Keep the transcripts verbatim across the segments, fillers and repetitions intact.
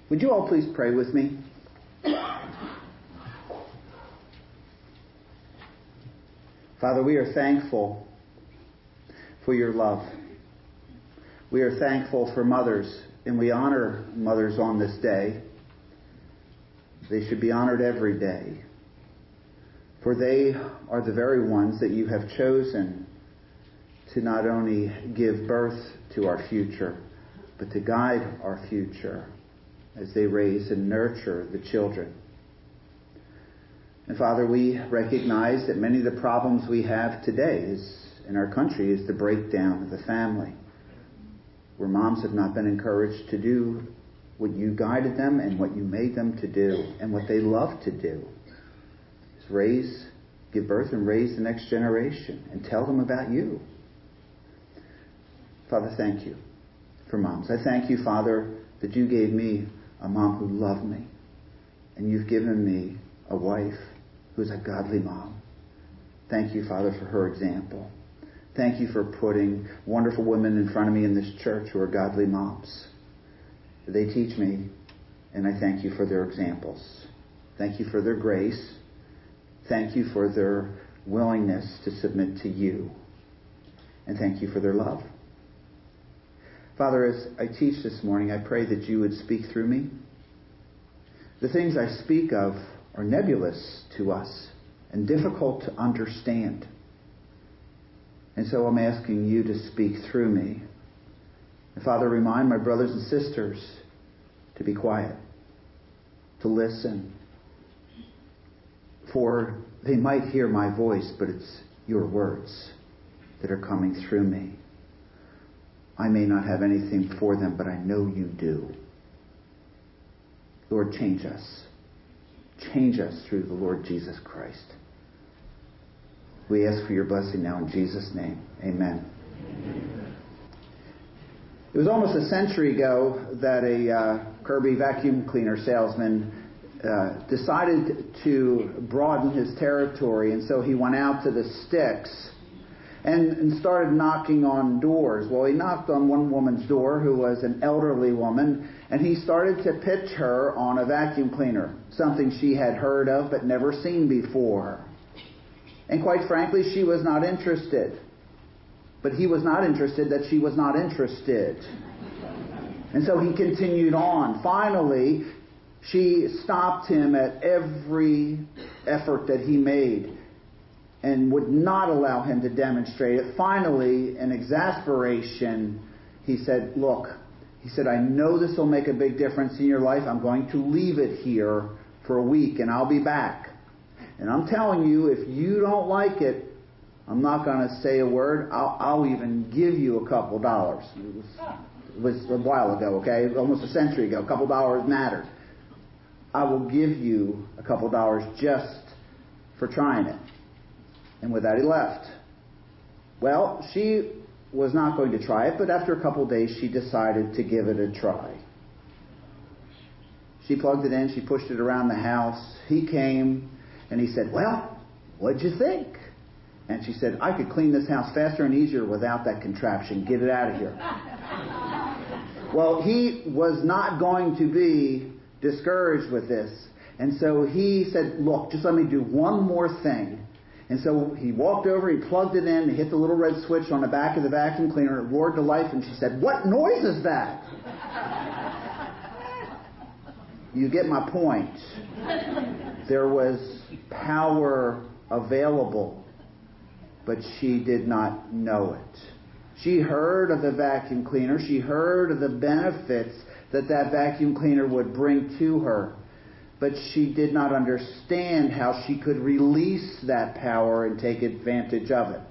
Would you all please pray with me? Father, we are thankful for your love. We are thankful for mothers, and we honor mothers on this day. They should be honored every day, for they are the very ones that you have chosen to not only give birth to our future, but to guide our future as they raise and nurture the children. And Father, we recognize that many of the problems we have today is, in our country is the breakdown of the family, where moms have not been encouraged to do what you guided them and what you made them to do and what they love to do, is raise, give birth and raise the next generation and tell them about you. Father, thank you for moms. I thank you, Father, that you gave me a mom who loved me, and you've given me a wife who's a godly mom. Thank you, Father, for her example. Thank you for putting wonderful women in front of me in this church who are godly moms. They teach me, and I thank you for their examples. Thank you for their grace. Thank you for their willingness to submit to you. And thank you for their love. Father, as I teach this morning, I pray that you would speak through me. The things I speak of are nebulous to us and difficult to understand. And so I'm asking you to speak through me. And Father, remind my brothers and sisters to be quiet, to listen. For they might hear my voice, but it's your words that are coming through me. I may not have anything for them, but I know you do. Lord, change us. Change us through the Lord Jesus Christ. We ask for your blessing now in Jesus' name. Amen. Amen. It was almost a century ago that a uh, Kirby vacuum cleaner salesman uh, decided to broaden his territory, and so he went out to the sticks and, and started knocking on doors. Well, he knocked on one woman's door who was an elderly woman, and he started to pitch her on a vacuum cleaner, something she had heard of but never seen before. And quite frankly, she was not interested. But he was not interested that she was not interested. And so he continued on. Finally, she stopped him at every effort that he made and would not allow him to demonstrate it. Finally, in exasperation, he said, look, he said, I know this will make a big difference in your life. I'm going to leave it here for a week and I'll be back. And I'm telling you, if you don't like it, I'm not going to say a word. I'll, I'll even give you a couple dollars. It was, it was a while ago, okay? Almost a century ago. A couple dollars mattered. I will give you a couple dollars just for trying it. And with that, he left. Well, she was not going to try it, but after a couple of days, she decided to give it a try. She plugged it in. She pushed it around the house. He came, and he said, well, what'd you think? And she said, I could clean this house faster and easier without that contraption. Get it out of here. Well, he was not going to be discouraged with this. And so he said, look, just let me do one more thing. And so he walked over, he plugged it in, he hit the little red switch on the back of the vacuum cleaner, it roared to life, and she said, what noise is that? You get my point. There was power available, but she did not know it. She heard of the vacuum cleaner. She heard of the benefits that that vacuum cleaner would bring to her. But she did not understand how she could release that power and take advantage of it.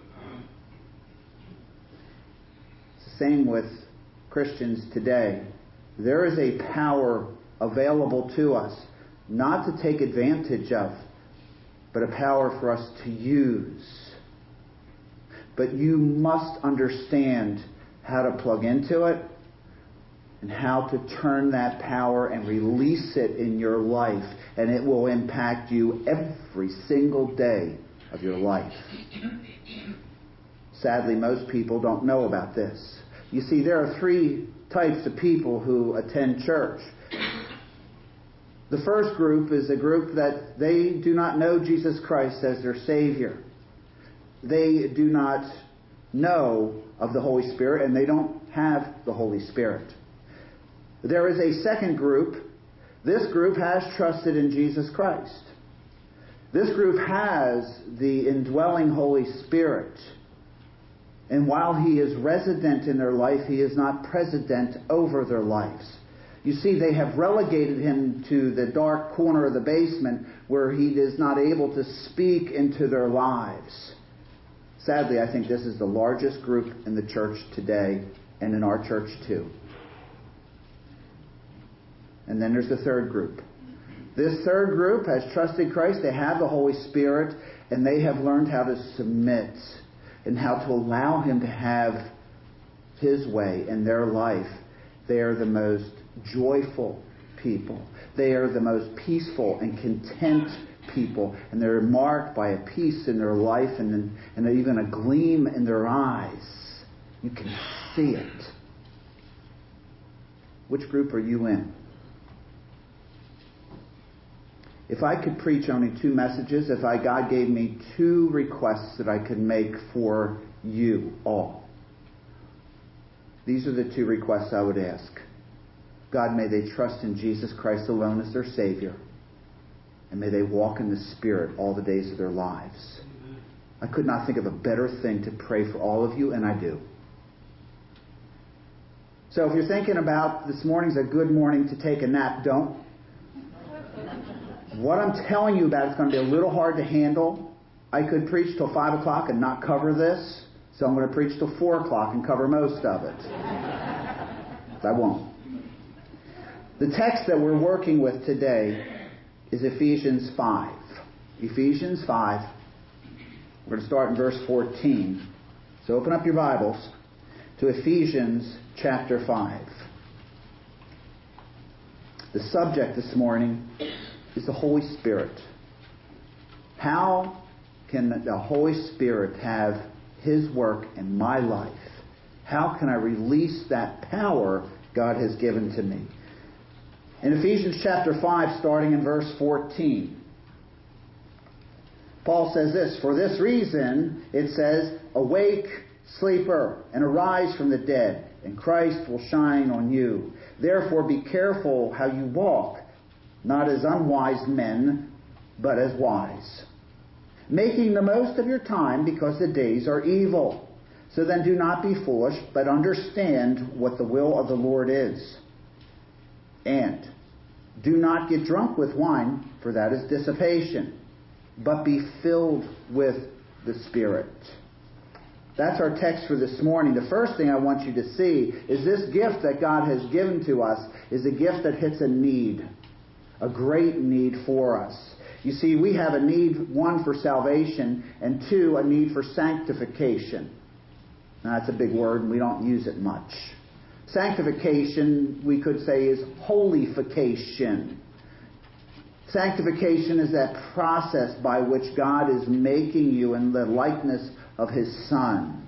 It's the same with Christians today. There is a power available to us, not to take advantage of, but a power for us to use. But you must understand how to plug into it and how to turn that power and release it in your life. And it will impact you every single day of your life. Sadly, most people don't know about this. You see, there are three types of people who attend church. The first group is a group that they do not know Jesus Christ as their Savior. They do not know of the Holy Spirit, and they don't have the Holy Spirit. There is a second group. This group has trusted in Jesus Christ. This group has the indwelling Holy Spirit. And while He is resident in their life, He is not president over their lives. You see, they have relegated Him to the dark corner of the basement where He is not able to speak into their lives. Sadly, I think this is the largest group in the church today, and in our church too. And then there's the third group. This third group has trusted Christ. They have the Holy Spirit, and they have learned how to submit and how to allow Him to have His way in their life. They are the most joyful people. They are the most peaceful and content people. And they're marked by a peace in their life and, and even a gleam in their eyes. You can see it. Which group are you in? If I could preach only two messages, if I, God gave me two requests that I could make for you all, these are the two requests I would ask. God, may they trust in Jesus Christ alone as their Savior. And may they walk in the Spirit all the days of their lives. I could not think of a better thing to pray for all of you, and I do. So if you're thinking about this morning's a good morning to take a nap, don't. What I'm telling you about is going to be a little hard to handle. I could preach till five o'clock and not cover this, so I'm going to preach till four o'clock and cover most of it. But I won't. The text that we're working with today is Ephesians five. Ephesians five. We're going to start in verse fourteen. So open up your Bibles to Ephesians chapter five. The subject this morning is the Holy Spirit. How can the Holy Spirit have His work in my life? How can I release that power God has given to me? In Ephesians chapter five, starting in verse fourteen, Paul says this, "For this reason," it says, "awake, sleeper, and arise from the dead, and Christ will shine on you. Therefore be careful how you walk, not as unwise men, but as wise, making the most of your time, because the days are evil. So then do not be foolish, but understand what the will of the Lord is. And do not get drunk with wine, for that is dissipation, but be filled with the Spirit." That's our text for this morning. The first thing I want you to see is this gift that God has given to us is a gift that hits a need. A great need for us. You see, we have a need, one, for salvation, and two, a need for sanctification. Now, that's a big word, and we don't use it much. Sanctification, we could say, is holification. Sanctification is that process by which God is making you in the likeness of His Son.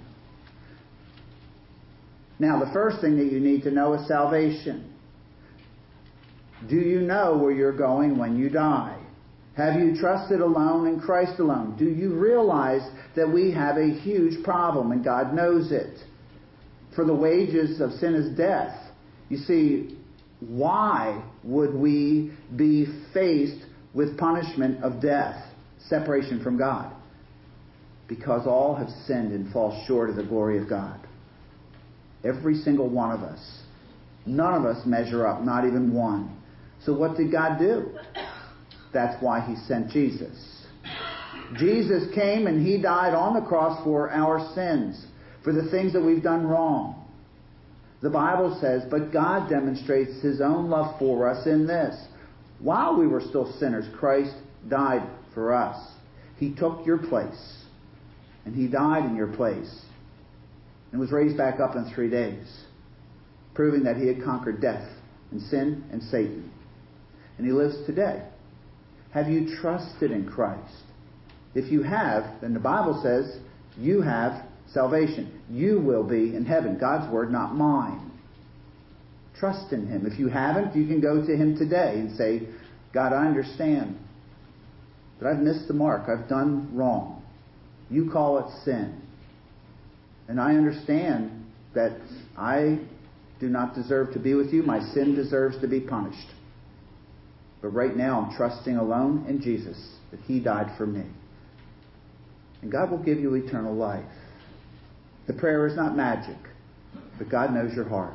Now, the first thing that you need to know is salvation. Do you know where you're going when you die? Have you trusted alone in Christ alone? Do you realize that we have a huge problem and God knows it? For the wages of sin is death. You see, why would we be faced with punishment of death, separation from God? Because all have sinned and fall short of the glory of God. Every single one of us. None of us measure up, not even one. So what did God do? That's why He sent Jesus. Jesus came and He died on the cross for our sins, for the things that we've done wrong. The Bible says, but God demonstrates His own love for us in this. While we were still sinners, Christ died for us. He took your place. And He died in your place. And was raised back up in three days. Proving that He had conquered death and sin and Satan. And He lives today. Have you trusted in Christ? If you have, then the Bible says you have salvation. You will be in heaven. God's word, not mine. Trust in Him. If you haven't, you can go to Him today and say, God, I understand that I've missed the mark. I've done wrong. You call it sin. And I understand that I do not deserve to be with you. My sin deserves to be punished. But right now I'm trusting alone in Jesus, that He died for me. And God will give you eternal life. The prayer is not magic, but God knows your heart.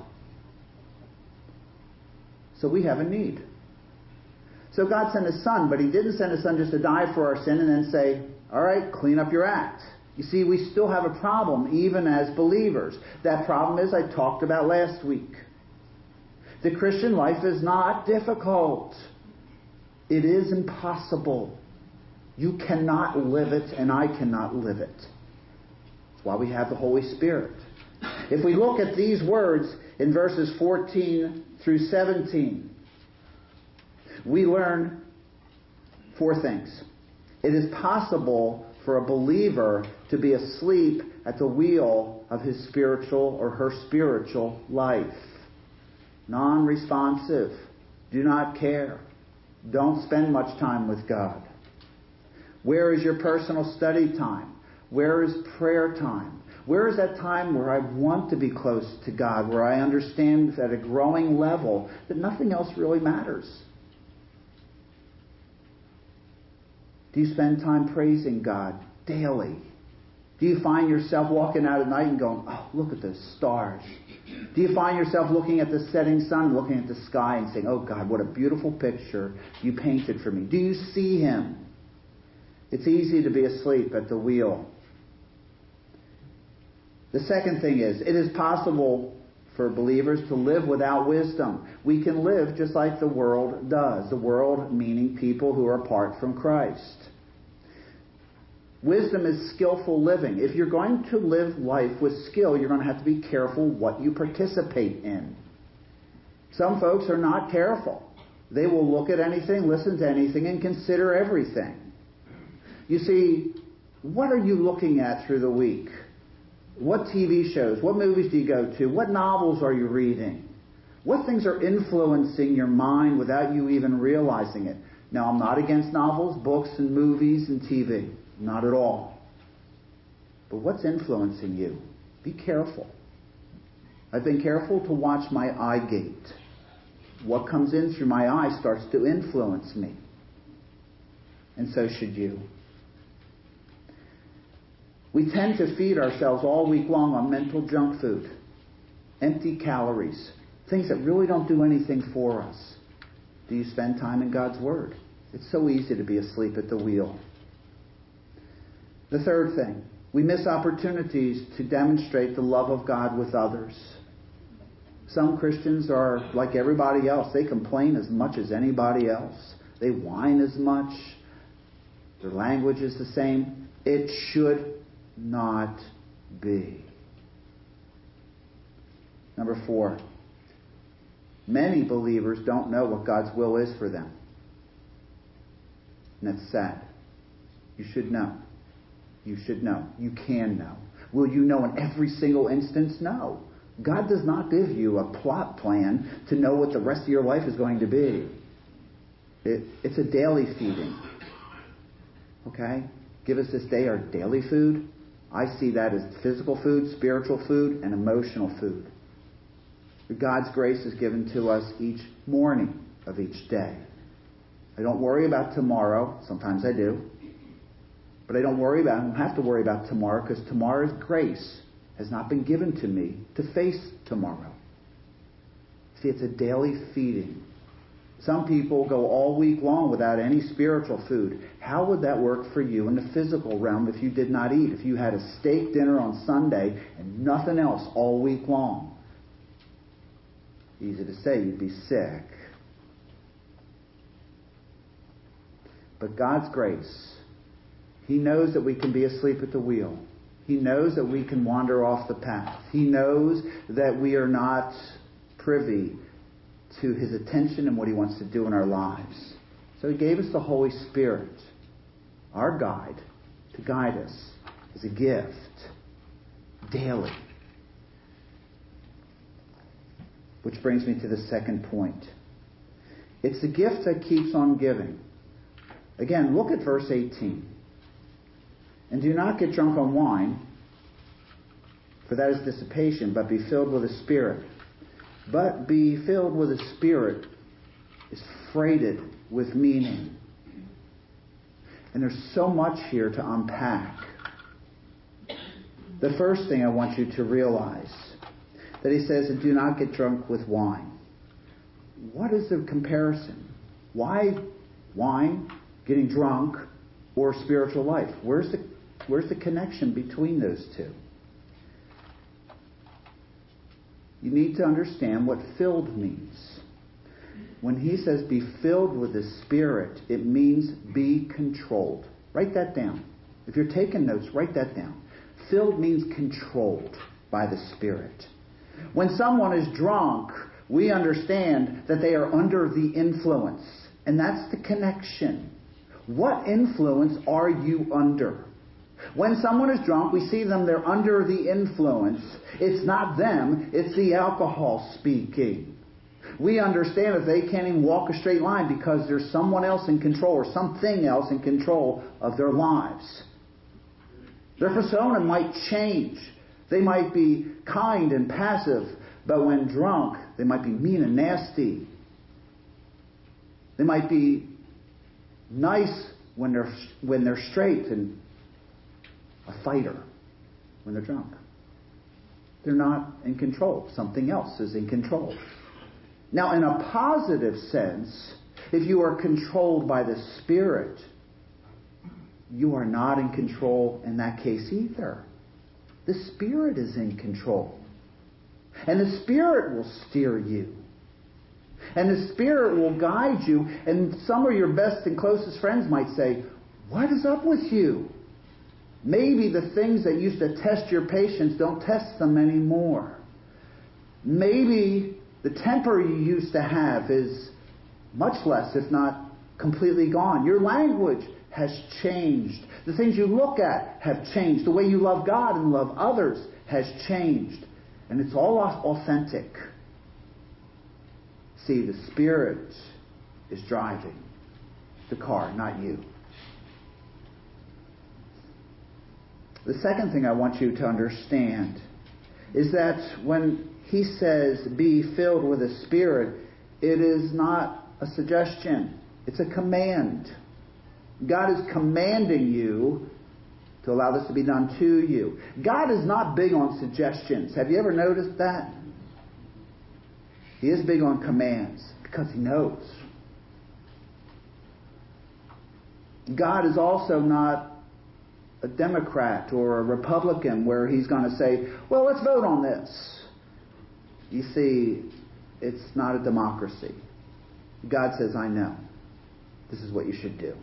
So we have a need. So God sent His Son, but He didn't send His Son just to die for our sin and then say, all right, clean up your act. You see, we still have a problem, even as believers. That problem is, I talked about last week. The Christian life is not difficult. It is impossible. You cannot live it, and I cannot live it. That's why we have the Holy Spirit. If we look at these words in verses fourteen through seventeen, we learn four things. It is possible for a believer to be asleep at the wheel of his spiritual or her spiritual life. Non-responsive. Do not care. Don't spend much time with God. Where is your personal study time? Where is prayer time? Where is that time where I want to be close to God, where I understand at a growing level that nothing else really matters? Do you spend time praising God daily? Do you find yourself walking out at night and going, oh, look at those stars? Do you find yourself looking at the setting sun, looking at the sky and saying, oh God, what a beautiful picture you painted for me? Do you see Him? It's easy to be asleep at the wheel. The second thing is, it is possible for believers to live without wisdom. We can live just like the world does. The world meaning people who are apart from Christ. Wisdom is skillful living. If you're going to live life with skill, you're going to have to be careful what you participate in. Some folks are not careful. They will look at anything, listen to anything, and consider everything. You see, what are you looking at through the week? What T V shows? What movies do you go to? What novels are you reading? What things are influencing your mind without you even realizing it? Now, I'm not against novels, books, and movies and T V. Not at all. But what's influencing you? Be careful. I've been careful to watch my eye gate. What comes in through my eye starts to influence me. And so should you. We tend to feed ourselves all week long on mental junk food, empty calories, things that really don't do anything for us. Do you spend time in God's Word? It's so easy to be asleep at the wheel. The third thing, we miss opportunities to demonstrate the love of God with others. Some Christians are like everybody else. They complain as much as anybody else. They whine as much. Their language is the same. It should not be. Number four, many believers don't know what God's will is for them. And that's sad. You should know. You should know. You can know. Will you know in every single instance? No. God does not give you a plot plan to know what the rest of your life is going to be. It, it's a daily feeding. Okay? Give us this day our daily food. I see that as physical food, spiritual food, and emotional food. God's grace is given to us each morning of each day. I don't worry about tomorrow. Sometimes I do. But I don't worry about, I don't have to worry about tomorrow because tomorrow's grace has not been given to me to face tomorrow. See, it's a daily feeding. Some people go all week long without any spiritual food. How would that work for you in the physical realm if you did not eat? If you had a steak dinner on Sunday and nothing else all week long? Easy to say, you'd be sick. But God's grace, He knows that we can be asleep at the wheel. He knows that we can wander off the path. He knows that we are not privy to His attention and what He wants to do in our lives. So He gave us the Holy Spirit, our guide, to guide us as a gift daily. Which brings me to the second point. It's the gift that keeps on giving. Again, look at verse eighteen. And do not get drunk on wine, for that is dissipation, but be filled with the Spirit. But be filled with the Spirit is freighted with meaning. And there's so much here to unpack. The first thing I want you to realize, that he says, and do not get drunk with wine. What is the comparison? Why wine, getting drunk, or spiritual life? Where's the, where's the connection between those two? You need to understand what filled means. When he says be filled with the Spirit, it means be controlled. Write that down. If you're taking notes, write that down. Filled means controlled by the Spirit. When someone is drunk, we understand that they are under the influence. And that's the connection. What influence are you under? When someone is drunk, we see them, they're under the influence. It's not them, it's the alcohol speaking. We understand that they can't even walk a straight line because there's someone else in control or something else in control of their lives. Their persona might change. They might be kind and passive, but when drunk, they might be mean and nasty. They might be nice when they're when they're straight and a fighter when they're drunk. They're not in control. Something else is in control. Now, in a positive sense, if you are controlled by the Spirit, you are not in control in that case either. The Spirit is in control. And the Spirit will steer you. And the Spirit will guide you. And some of your best and closest friends might say, what is up with you? Maybe the things that used to test your patience don't test them anymore. Maybe the temper you used to have is much less, if not completely gone. Your language has changed. The things you look at have changed. The way you love God and love others has changed. And it's all authentic. See, the Spirit is driving the car, not you. The second thing I want you to understand is that when he says, be filled with the Spirit, it is not a suggestion. It's a command. God is commanding you to allow this to be done to you. God is not big on suggestions. Have you ever noticed that? He is big on commands because He knows. God is also not a Democrat or a Republican where He's going to say, well, let's vote on this. You see, it's not a democracy. God says, I know. This is what you should do.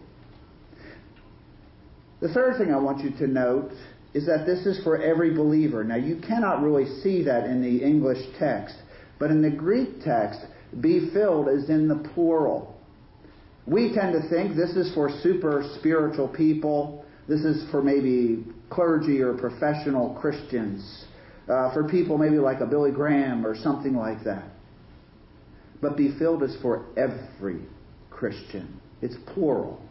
The third thing I want you to note is that this is for every believer. Now, you cannot really see that in the English text, but in the Greek text, be filled is in the plural. We tend to think this is for super spiritual people. This is for maybe clergy or professional Christians. Uh, for people maybe like a Billy Graham or something like that. But be filled is for every Christian. It's plural.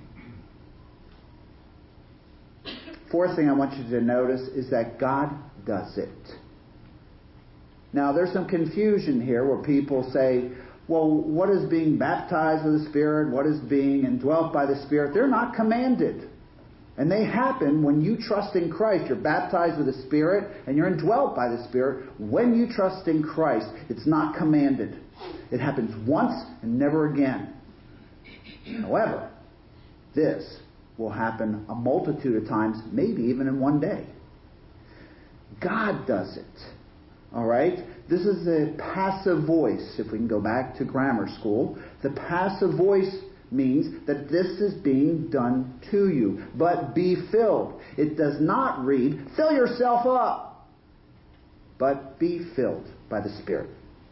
Fourth thing I want you to notice is that God does it. Now, there's some confusion here where people say, well, what is being baptized with the Spirit? What is being indwelt by the Spirit? They're not commanded. And they happen when you trust in Christ. You're baptized with the Spirit and you're indwelt by the Spirit. When you trust in Christ, it's not commanded. It happens once and never again. However, this will happen a multitude of times, maybe even in one day. God does it. All right? This is a passive voice. If we can go back to grammar school, the passive voice means that this is being done to you. But be filled. It does not read, fill yourself up. But be filled by the Spirit.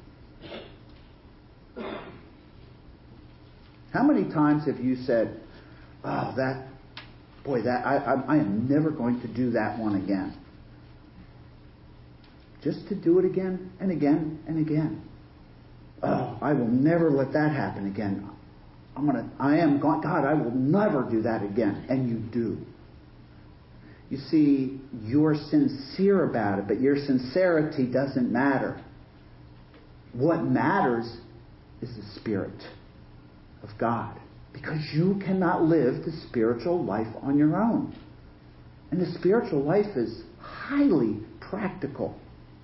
How many times have you said, oh, that, boy, that I, I, I am never going to do that one again. Just to do it again and again and again. oh, I will never let that happen again. I'm gonna, I am God, God, I will never do that again. And you do. You see, you're sincere about it, but your sincerity doesn't matter. What matters is the Spirit of God. Because you cannot live the spiritual life on your own. And the spiritual life is highly practical.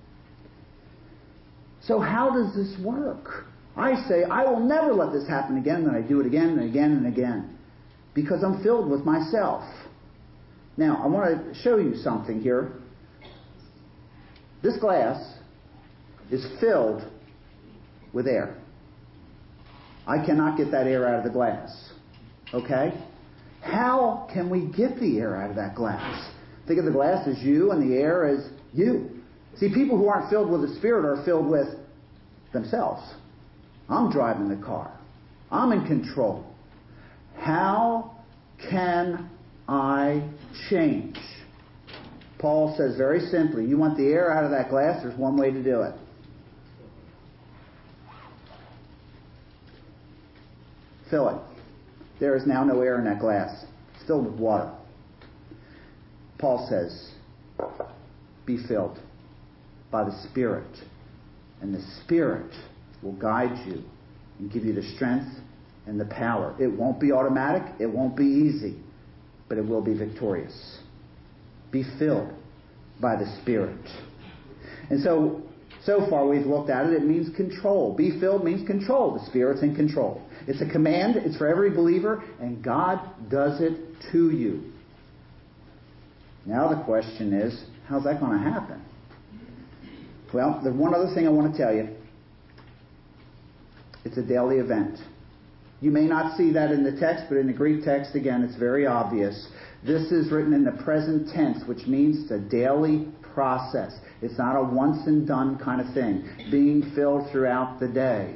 So how does this work? I say, I will never let this happen again, and I do it again and again and again. Because I'm filled with myself. Now, I want to show you something here. This glass is filled with air. I cannot get that air out of the glass. Okay? How can we get the air out of that glass? Think of the glass as you and the air as you. See, people who aren't filled with the Spirit are filled with themselves. I'm driving the car. I'm in control. How can I change? Paul says very simply, you want the air out of that glass, there's one way to do it. Fill it. There is now no air in that glass. It's filled with water. Paul says, be filled by the Spirit. And the Spirit will guide you and give you the strength and the power. It won't be automatic. It won't be easy. But it will be victorious. Be filled by the Spirit. And so, so far we've looked at it. It means control. Be filled means control. The Spirit's in control. It's a command. It's for every believer. And God does it to you. Now the question is, how's that going to happen? Well, there's one other thing I want to tell you. It's a daily event. You may not see that in the text, but in the Greek text, again, it's very obvious. This is written in the present tense, which means it's a daily process. It's not a once and done kind of thing, being filled throughout the day.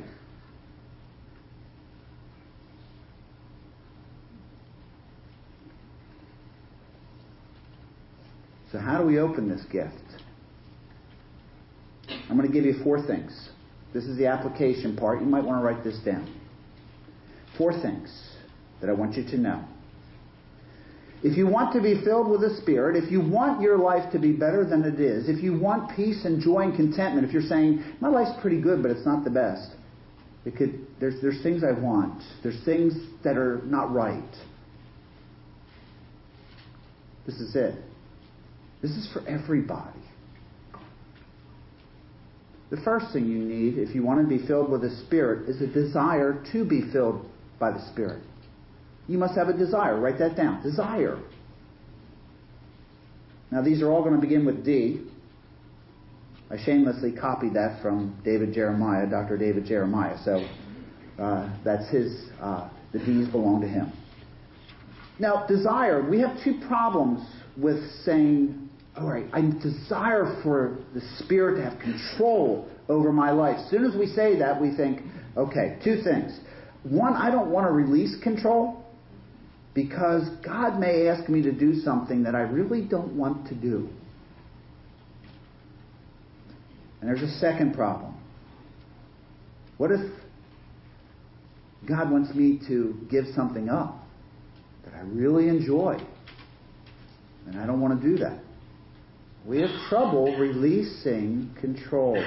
So how do we open this gift? I'm going to give you four things. This is the application part. You might want to write this down. Four things that I want you to know. If you want to be filled with the Spirit, if you want your life to be better than it is, if you want peace and joy and contentment, if you're saying, my life's pretty good, but it's not the best. It could, there's, there's things I want. There's things that are not right. This is it. This is for everybody. The first thing you need, if you want to be filled with the Spirit, is a desire to be filled by the Spirit. You must have a desire. Write that down. Desire. Now, these are all going to begin with D. I shamelessly copied that from David Jeremiah, Doctor David Jeremiah. So uh, that's his, uh, the D's belong to him. Now, desire. We have two problems with saying, all right, I desire for the Spirit to have control over my life. As soon as we say that, we think, okay, two things. One, I don't want to release control because God may ask me to do something that I really don't want to do. And there's a second problem. What if God wants me to give something up that I really enjoy and I don't want to do that? We have trouble releasing control.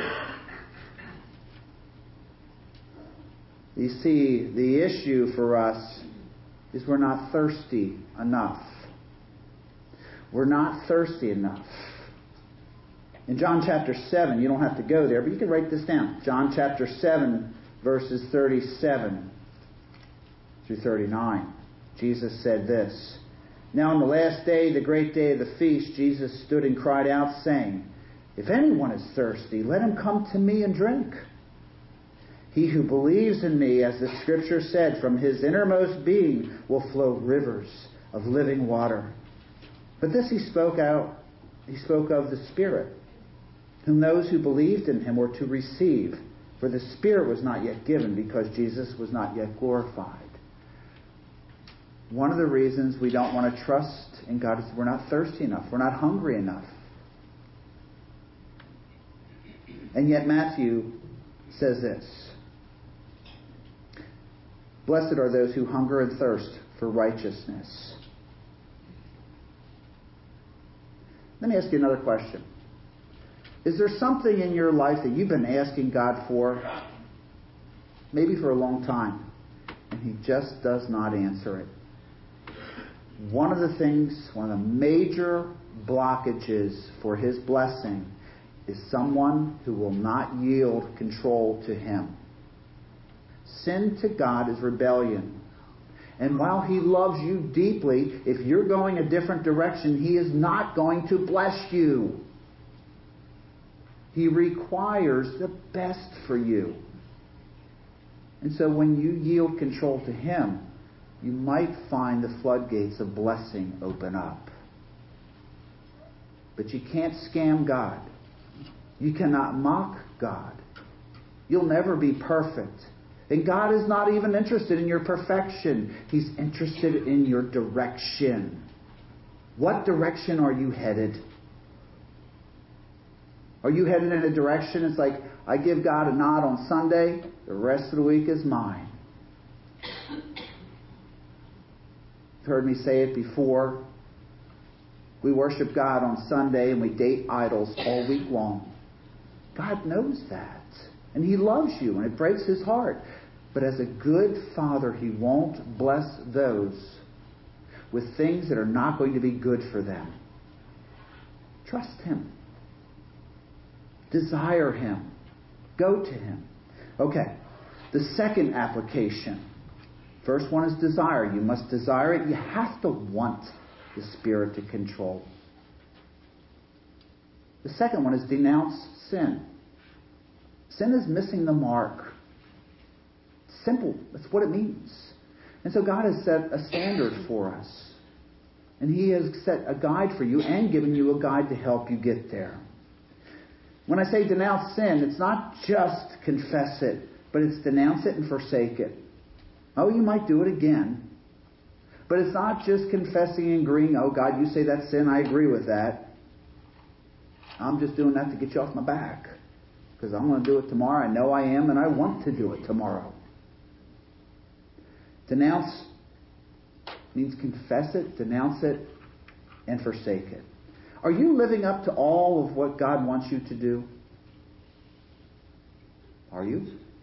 You see, the issue for us is we're not thirsty enough. We're not thirsty enough. In John chapter seven, you don't have to go there, but you can write this down. John chapter seven, verses thirty-seven through thirty-nine. Jesus said this. Now on the last day, the great day of the feast, Jesus stood and cried out, saying, if anyone is thirsty, let him come to me and drink. He who believes in me, as the Scripture said, from his innermost being will flow rivers of living water. But this he spoke out, he spoke of the Spirit, whom those who believed in him were to receive. For the Spirit was not yet given, because Jesus was not yet glorified. One of the reasons we don't want to trust in God is we're not thirsty enough. We're not hungry enough. And yet Matthew says this. Blessed are those who hunger and thirst for righteousness. Let me ask you another question. Is there something in your life that you've been asking God for, maybe for a long time, and He just does not answer it? One of the things, one of the major blockages for His blessing is someone who will not yield control to Him. Sin to God is rebellion. And while He loves you deeply, if you're going a different direction, He is not going to bless you. He requires the best for you. And so when you yield control to Him, you might find the floodgates of blessing open up. But you can't scam God. You cannot mock God. You'll never be perfect. And God is not even interested in your perfection. He's interested in your direction. What direction are you headed? Are you headed in a direction? It's like, I give God a nod on Sunday, the rest of the week is mine. You've heard me say it before. We worship God on Sunday and we date idols all week long. God knows that. And He loves you and it breaks His heart. But as a good Father, He won't bless those with things that are not going to be good for them. Trust Him. Desire Him. Go to Him. Okay. The second application. First one is desire. You must desire it. You have to want the Spirit to control. The second one is denounce sin. Sin is missing the mark. Simple. That's what it means. And so God has set a standard for us. And He has set a guide for you and given you a guide to help you get there. When I say denounce sin, it's not just confess it, but it's denounce it and forsake it. Oh, you might do it again. But it's not just confessing and agreeing, oh God, you say that's sin, I agree with that. I'm just doing that to get you off my back. Because I'm going to do it tomorrow. I know I am, and I want to do it tomorrow. Denounce means confess it, denounce it, and forsake it. Are you living up to all of what God wants you to do? Are you?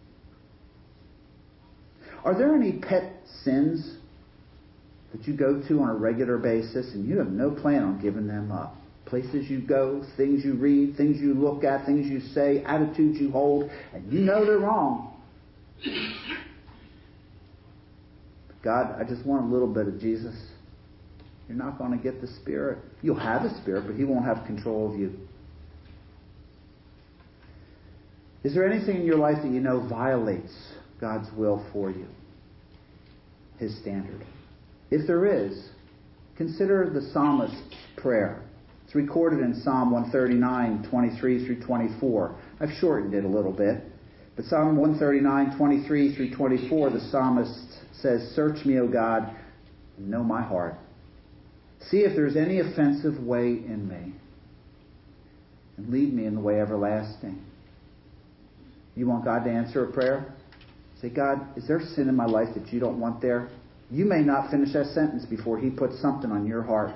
Are there any pet sins that you go to on a regular basis and you have no plan on giving them up? Places you go, things you read, things you look at, things you say, attitudes you hold, and you know they're wrong. God, I just want a little bit of Jesus. You're not going to get the Spirit. You'll have the Spirit, but He won't have control of you. Is there anything in your life that you know violates God's will for you? His standard. If there is, consider the psalmist's prayer. It's recorded in Psalm one thirty-nine, twenty-three through twenty-four. I've shortened it a little bit. But Psalm one thirty-nine, twenty-three through twenty-four, the psalmist says, "Search me, O God, and know my heart. See if there's any offensive way in me, and lead me in the way everlasting." You want God to answer a prayer? Say, God, is there sin in my life that you don't want there? You may not finish that sentence before He puts something on your heart.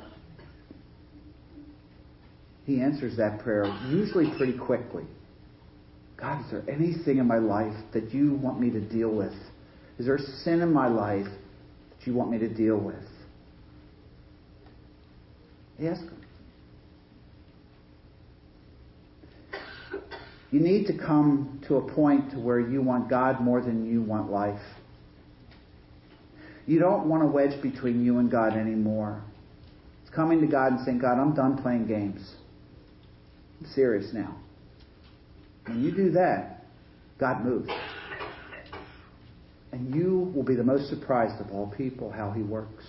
He answers that prayer usually pretty quickly. God, is there anything in my life that you want me to deal with? Is there sin in my life that you want me to deal with? Ask Him. You need to come to a point to where you want God more than you want life. You don't want a wedge between you and God anymore. It's coming to God and saying, God, I'm done playing games. I'm serious now. When you do that, God moves. And you will be the most surprised of all people how He works.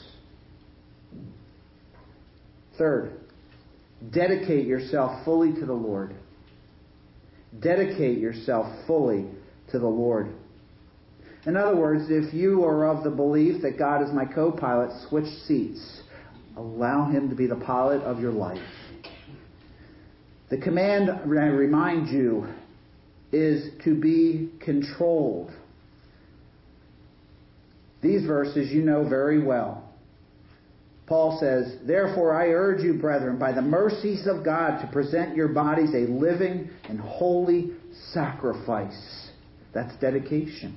Third, dedicate yourself fully to the Lord. Dedicate yourself fully to the Lord. In other words, if you are of the belief that God is my co-pilot, switch seats. Allow Him to be the pilot of your life. The command, I remind you, is to be controlled. These verses you know very well. Paul says, "Therefore I urge you, brethren, by the mercies of God, to present your bodies a living and holy sacrifice." That's dedication.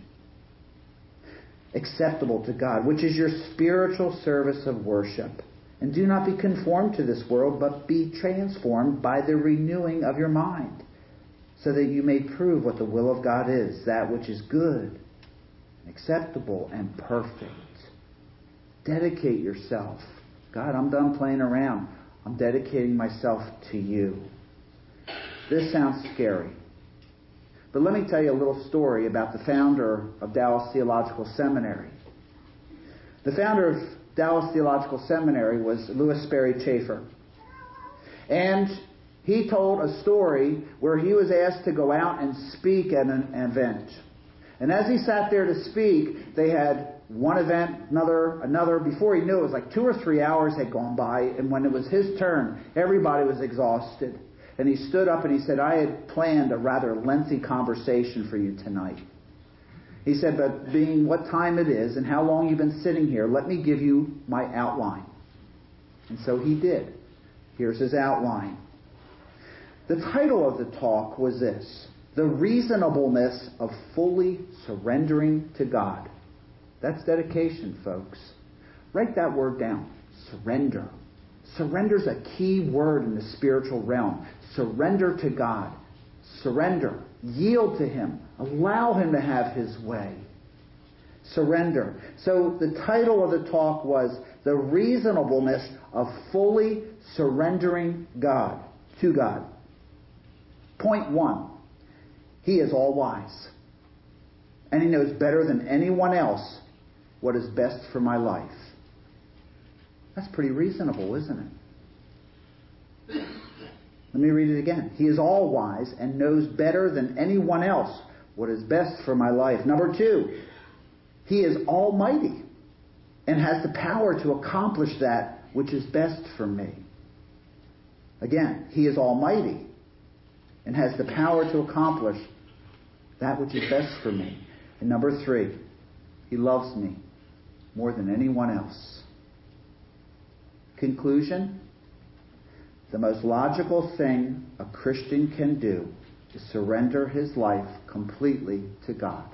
"Acceptable to God, which is your spiritual service of worship. And do not be conformed to this world, but be transformed by the renewing of your mind, so that you may prove what the will of God is, that which is good, acceptable, and perfect." Dedicate yourself. God, I'm done playing around. I'm dedicating myself to you. This sounds scary. But let me tell you a little story about the founder of Dallas Theological Seminary. The founder of Dallas Theological Seminary was Lewis Sperry Chafer. And he told a story where he was asked to go out and speak at an event. And as he sat there to speak, they had one event, another, another. Before he knew it, it was like two or three hours had gone by. And when it was his turn, everybody was exhausted. And he stood up and he said, "I had planned a rather lengthy conversation for you tonight." He said, "But being what time it is and how long you've been sitting here, let me give you my outline." And so he did. Here's his outline. The title of the talk was this: "The Reasonableness of Fully Surrendering to God." That's dedication, folks. Write that word down. Surrender. Surrender is a key word in the spiritual realm. Surrender to God. Surrender. Yield to Him. Allow Him to have His way. Surrender. So the title of the talk was "The Reasonableness of Fully Surrendering God to God." Point one. He is all wise. And He knows better than anyone else what is best for my life. That's pretty reasonable, isn't it? Let me read it again. He is all wise and knows better than anyone else what is best for my life. Number two, He is almighty and has the power to accomplish that which is best for me. Again, He is almighty and has the power to accomplish that which is best for me. And number three, He loves me more than anyone else. Conclusion: the most logical thing a Christian can do is surrender his life completely to God.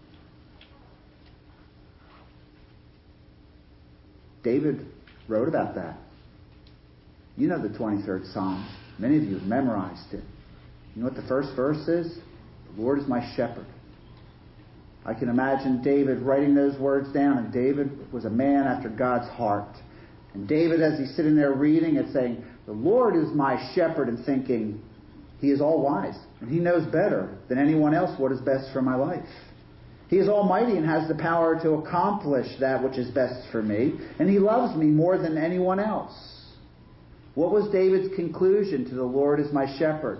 David wrote about that. You know the twenty-third Psalm. Many of you have memorized it. You know what the first verse is? "The Lord is my shepherd." I can imagine David writing those words down, and David was a man after God's heart. And David, as he's sitting there reading it, saying, "The Lord is my shepherd," and thinking, He is all wise, and He knows better than anyone else what is best for my life. He is almighty and has the power to accomplish that which is best for me, and He loves me more than anyone else. What was David's conclusion to "the Lord is my shepherd"?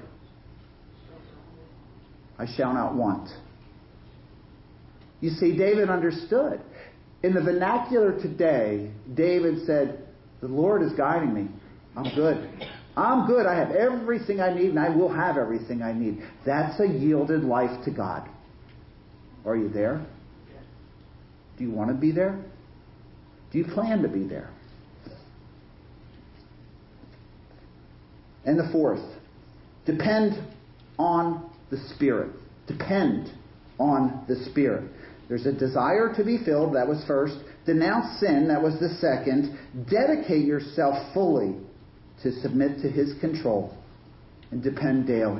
I shall not want. You see, David understood. In the vernacular today, David said, "The Lord is guiding me. I'm good. I'm good. I have everything I need, and I will have everything I need." That's a yielded life to God. Are you there? Do you want to be there? Do you plan to be there? And the fourth, depend on the Spirit. Depend on the Spirit. There's a desire to be filled, that was first. Denounce sin, that was the second. Dedicate yourself fully to submit to His control and depend daily.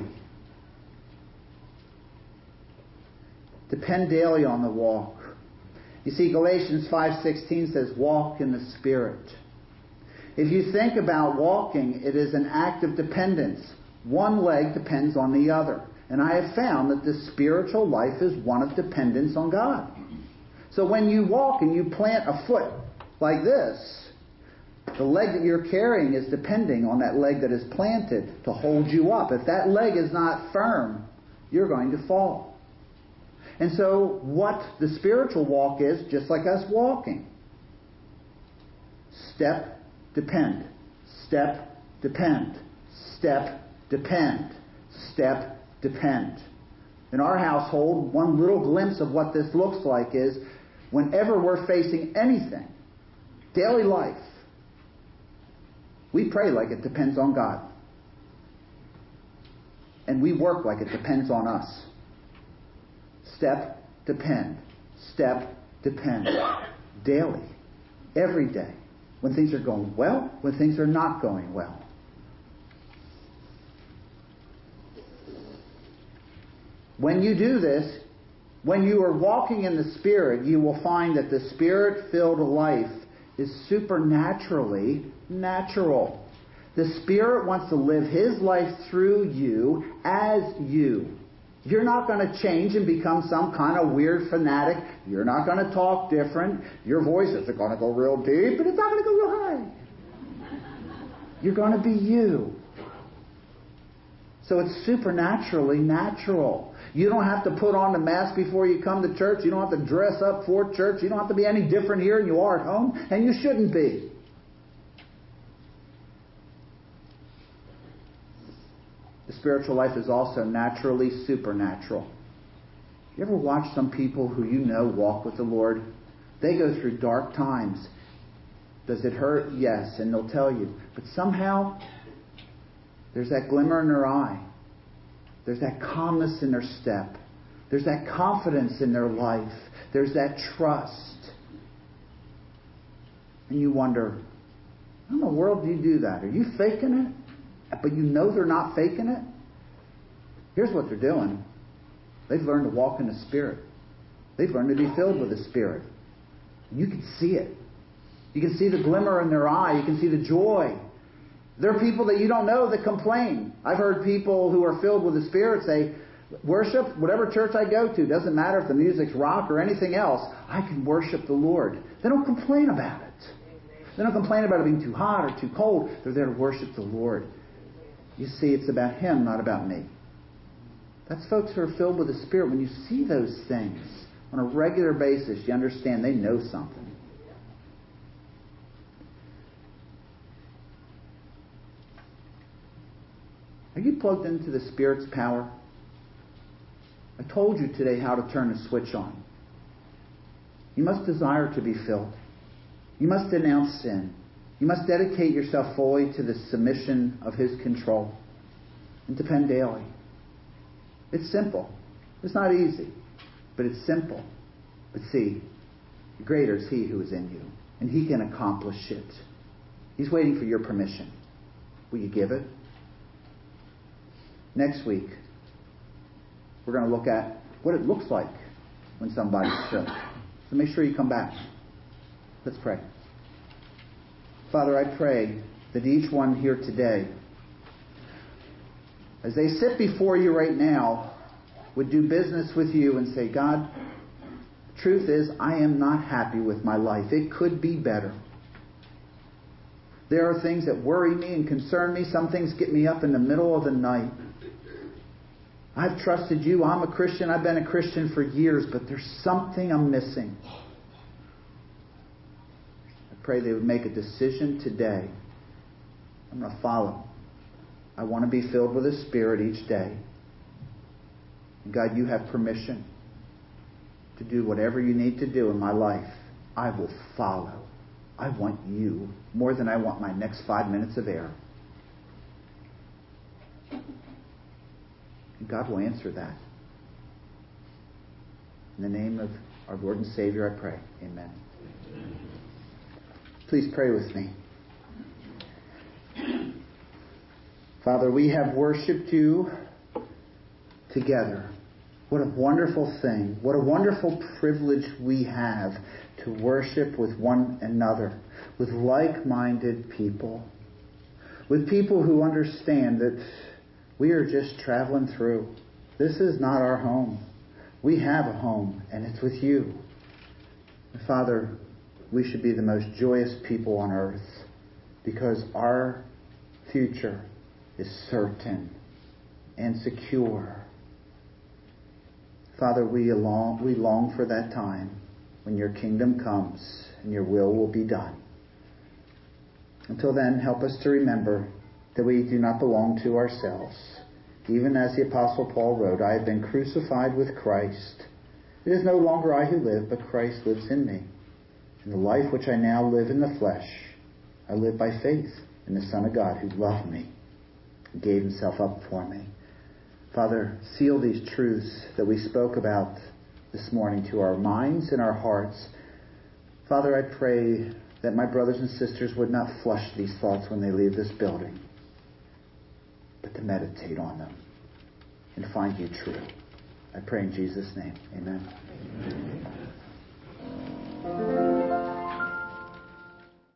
Depend daily on the walk. You see, Galatians five sixteen says, "Walk in the Spirit." If you think about walking, it is an act of dependence. One leg depends on the other. And I have found that the spiritual life is one of dependence on God. So when you walk and you plant a foot like this, the leg that you're carrying is depending on that leg that is planted to hold you up. If that leg is not firm, you're going to fall. And so what the spiritual walk is, just like us walking. Step, depend. Step, depend. Step, depend. Step, depend. In our household, one little glimpse of what this looks like is whenever we're facing anything, daily life, we pray like it depends on God. And we work like it depends on us. Step, depend. Step, depend. Daily. Every day. When things are going well, when things are not going well. When you do this, when you are walking in the Spirit, you will find that the Spirit-filled life is supernaturally natural. The Spirit wants to live His life through you as you. You're not going to change and become some kind of weird fanatic. You're not going to talk different. Your voice isn't going to go real deep, but it's not going to go real high. You're going to be you. So it's supernaturally natural. You don't have to put on the mask before you come to church. You don't have to dress up for church. You don't have to be any different here than you are at home. And you shouldn't be. The spiritual life is also naturally supernatural. You ever watch some people who you know walk with the Lord? They go through dark times. Does it hurt? Yes. And they'll tell you. But somehow, there's that glimmer in their eye. There's that calmness in their step. There's that confidence in their life. There's that trust. And you wonder, how in the world do you do that? Are you faking it? But you know they're not faking it? Here's what they're doing. They've learned to walk in the Spirit. They've learned to be filled with the Spirit. You can see it. You can see the glimmer in their eye. You can see the joy. There are people that you don't know that complain. I've heard people who are filled with the Spirit say, worship, whatever church I go to, doesn't matter if the music's rock or anything else, I can worship the Lord. They don't complain about it. They don't complain about it being too hot or too cold. They're there to worship the Lord. You see, it's about Him, not about me. That's folks who are filled with the Spirit. When you see those things on a regular basis, you understand they know something. Are you plugged into the Spirit's power? I told you today how to turn the switch on. You must desire to be filled. You must denounce sin. You must dedicate yourself fully to the submission of His control and depend daily. It's simple. It's not easy, but it's simple. But see, greater is He who is in you, and He can accomplish it. He's waiting for your permission. Will you give it? Next week, we're going to look at what it looks like when somebody's filled. So make sure you come back. Let's pray. Father, I pray that each one here today, as they sit before you right now, would do business with you and say, God, the truth is, I am not happy with my life. It could be better. There are things that worry me and concern me. Some things get me up in the middle of the night. I've trusted you. I'm a Christian. I've been a Christian for years, but there's something I'm missing. I pray they would make a decision today. I'm going to follow. I want to be filled with the Spirit each day. And God, you have permission to do whatever you need to do in my life. I will follow. I want you more than I want my next five minutes of air. And God will answer that. In the name of our Lord and Savior, I pray. Amen. Please pray with me. Father, we have worshipped you together. What a wonderful thing. What a wonderful privilege we have to worship with one another, with like-minded people, with people who understand that we are just traveling through. This is not our home. We have a home, and it's with you. Father, we should be the most joyous people on earth because our future is certain and secure. Father, we long, we long for that time when your kingdom comes and your will will be done. Until then, help us to remember that we do not belong to ourselves. Even as the Apostle Paul wrote, I have been crucified with Christ. It is no longer I who live, but Christ lives in me. And the life which I now live in the flesh, I live by faith in the Son of God who loved me and gave himself up for me. Father, seal these truths that we spoke about this morning to our minds and our hearts. Father, I pray that my brothers and sisters would not flush these thoughts when they leave this building, but to meditate on them and find you true. I pray in Jesus' name. Amen. Amen.